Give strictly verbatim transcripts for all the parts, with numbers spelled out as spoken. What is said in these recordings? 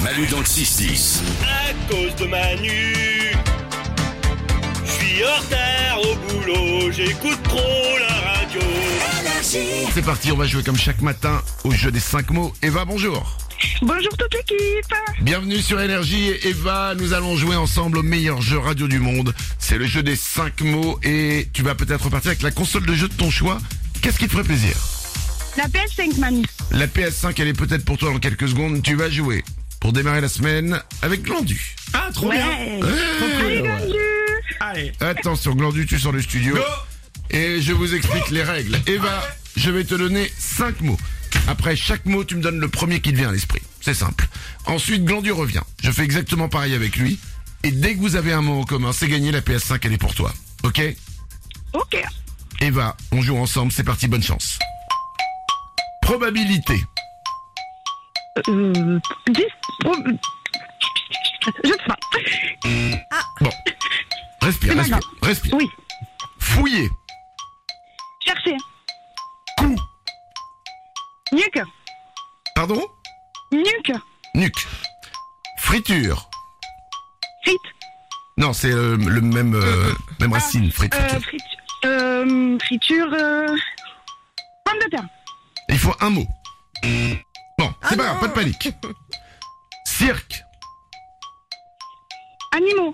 Manu dans le six dix. À cause de Manu, je suis en retard au boulot, j'écoute trop la radio. C'est parti, on va jouer comme chaque matin au jeu des cinq mots. Eva, bonjour. Bonjour toute l'équipe. Bienvenue sur Énergie. Eva, nous allons jouer ensemble au meilleur jeu radio du monde. C'est le jeu des cinq mots et tu vas peut-être repartir avec la console de jeu de ton choix. Qu'est-ce qui te ferait plaisir? La P S cinq, Manu. La P S cinq, elle est peut-être pour toi dans quelques secondes. Tu vas jouer pour démarrer la semaine avec Glandu. Ah, trop Ouais. bien. Allez, Glandu. Allez. Attention, Glandu, tu sors du studio. Go. Et je vous explique les règles. Eva, je vais te donner cinq mots. Après chaque mot, tu me donnes le premier qui te vient à l'esprit. C'est simple. Ensuite, Glandu revient. Je fais exactement pareil avec lui. Et dès que vous avez un mot en commun, c'est gagné, la P S cinq, elle est pour toi. Ok? Ok. Eva, on joue ensemble, c'est parti, bonne chance. Probabilité. Euh, dix. Oh, je sais pas. Bon. Respire, C'est respire, maintenant. respire. Oui. Fouiller. Chercher. Coup. Nuque. Pardon? Nuque. Nuque. Friture. Frites. Non, c'est euh, le même, euh, même racine, friture. Euh, friture. Euh, friture. Euh... Pomme de terre. Il faut un mot. Bon, c'est pas grave, pas de panique. Cirque. Animaux.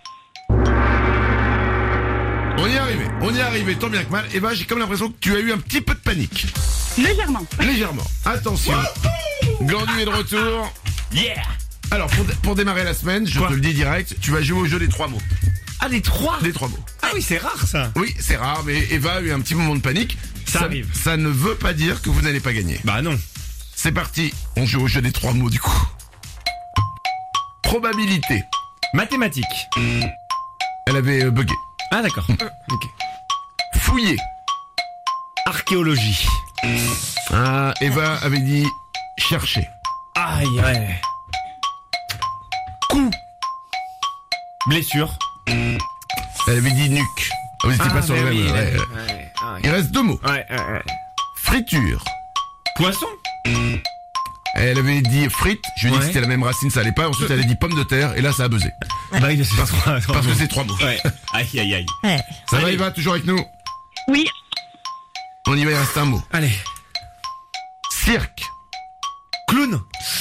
On y est arrivé, on y est arrivé, tant bien que mal. Eva, j'ai comme l'impression que tu as eu un petit peu de panique. Légèrement. Légèrement. Attention. Glandu est de retour. Yeah. Alors, pour, pour démarrer la semaine, je Quoi te le dis direct, tu vas jouer au jeu des trois mots. Ah, les trois. Des trois mots. Ah oui, c'est rare ça. Oui, c'est rare, mais Eva a eu un petit moment de panique. Ça arrive. Ça ne veut pas dire que vous n'allez pas gagner. Bah non. C'est parti, on joue au jeu des trois mots du coup. Probabilité. Mathématiques. Elle avait euh, bugué. Ah d'accord. Ok. Fouiller. Archéologie. Ah, Eva avait dit chercher. Aïe ouais. Coup. Blessure. Elle avait dit nuque. Ah, vous étiez pas sur le mais même. oui, ouais, ouais, ouais. ouais, ouais. Il reste deux mots. Ouais, ouais, ouais. Friture. Poisson. Elle avait dit frites, je lui ai dit Ouais. que c'était la même racine, ça allait pas. Ensuite, elle a dit pomme de terre, et là, ça a buzzé. Bah oui, c'est Parce, trois- trois parce que mots. c'est trois mots. Ouais. Aïe aïe aïe. Ça va, Allez. Eva, toujours avec nous? Oui. On y va, il reste un mot. Allez. Cirque. Clown.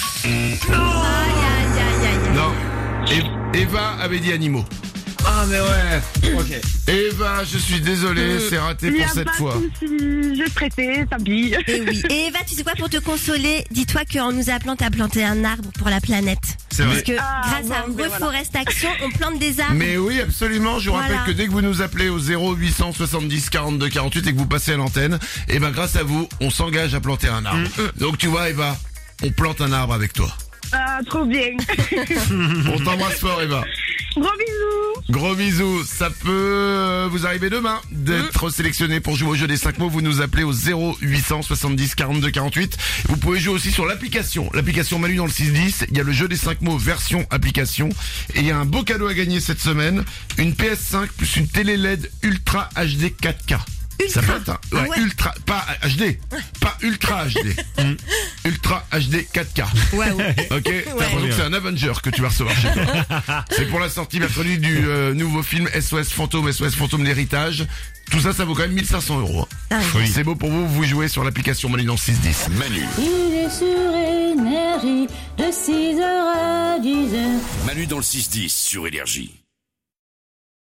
Non. E- Eva avait dit animaux. Ah mais ouais. Ok. Eva, je suis désolé, c'est raté Il y pour a cette pas de fois. souci. J'ai stressé, tant pis. Et oui. Et Eva, tu sais quoi, pour te consoler, dis-toi qu'en nous appelant, t'as planté un arbre pour la planète. C'est vrai. Parce que Ah, grâce à bon, ben Reforest Action, on plante des arbres. Mais oui, absolument. Je vous Voilà. rappelle que dès que vous nous appelez au zéro huit cent soixante-dix quarante-deux quarante-huit et que vous passez à l'antenne, et ben grâce à vous, on s'engage à planter un arbre. Donc tu vois, Eva, on plante un arbre avec toi. Ah, trop bien. On t'embrasse fort, Eva. Gros bisous. Gros bisous. Ça peut euh, vous arriver demain d'être sélectionné pour jouer au jeu des cinq mots. Vous nous appelez au zéro huit cent soixante-dix quarante-deux quarante-huit. Vous pouvez jouer aussi sur l'application. L'application Manu dans le six dix. Il y a le jeu des cinq mots version application. Et il y a un beau cadeau à gagner cette semaine. Une P S cinq plus une télé L E D Ultra H D quatre K. Ça Ultra. peut être un, Ah ouais, ouais. ultra, pas H D, pas ultra H D, ultra H D quatre K. Waouh. Ok, t'as l'impression que c'est un Avenger que tu vas recevoir chez toi. C'est pour la sortie mercredi du euh, nouveau film S O S Fantôme, S O S Fantôme l'héritage. Tout ça, ça vaut quand même mille cinq cents euros. Ah oui. C'est beau pour vous, vous jouez sur l'application Manu dans le six dix. Manu. Il est sur énergie de six heures à dix heures. Manu dans le six dix sur Énergie.